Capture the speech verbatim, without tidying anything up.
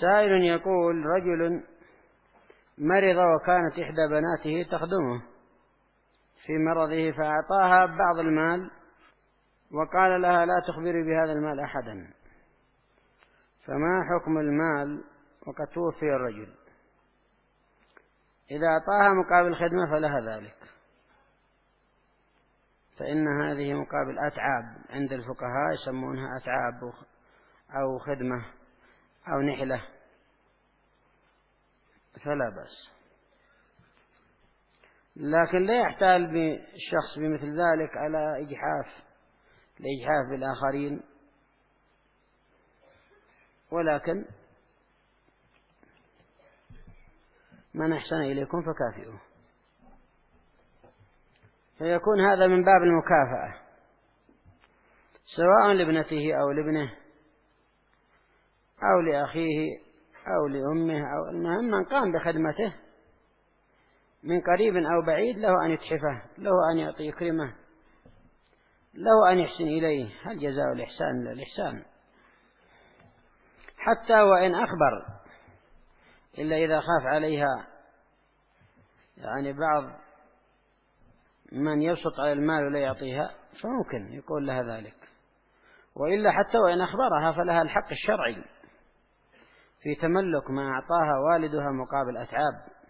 سائل يقول: رجل مرض وكانت إحدى بناته تخدمه في مرضه، فأعطاها بعض المال وقال لها: لا تخبري بهذا المال أحدا، فما حكم المال وقد توفي الرجل؟ إذا أعطاها مقابل خدمة فلها ذلك، فإن هذه مقابل أتعاب، عند الفقهاء يسمونها أتعاب أو خدمة أو نحلة، فلا بأس. لكن لا يحتال بالشخص بمثل ذلك على إجحاف الإجحاف بالآخرين، ولكن من أحسن إليكم فكافئوه، فيكون هذا من باب المكافأة، سواء لابنته أو لابنه أو لأخيه أو لأمه، أو المهم من قام بخدمته من قريب أو بعيد له أن يتحفه، له أن يعطي يكرمه، له أن يحسن إليه. هل جزاء الإحسان إلا الإحسان؟ حتى وإن أخبر، إلا إذا خاف عليها يعني بعض من يبسط على المال ولا يعطيها فممكن يقول لها ذلك، وإلا حتى وإن أخبرها فلها الحق الشرعي في تملك ما أعطاها والدها مقابل أتعاب.